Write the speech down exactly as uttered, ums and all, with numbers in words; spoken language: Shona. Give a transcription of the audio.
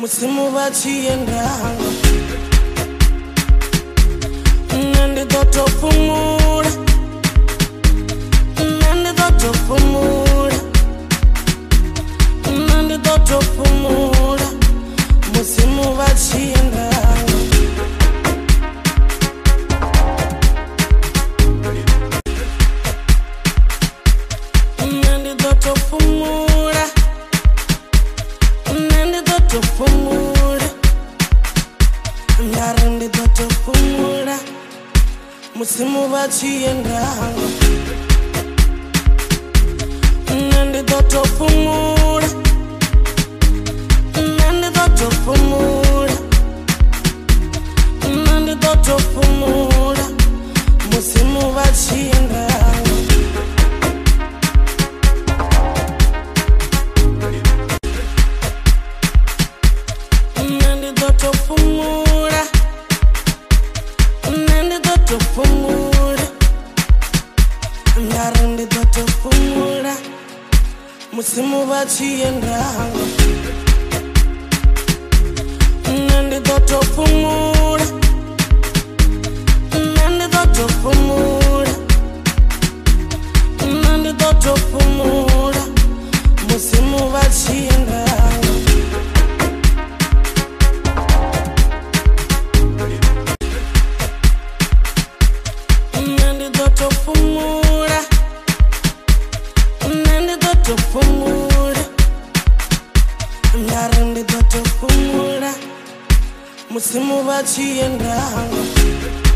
musimu vachiendanga nandidotopumula nandidotopumula nandidotopumula musimu vachiendanga nandidotopumula nandidotopumula ndarandidotopumula musimu vachiendanga nandidotopumula nandidotopumula nandidotopumula musimu vachiendanga nandidotopumula nandidotopumula ndarandidotopumula musimu vachiendanga nandidotopumula nandidotopumula nandidotopumula musimu vachiendanga nandidotopumula nandidotopumula ndarandidotopumula musimu vachiendanga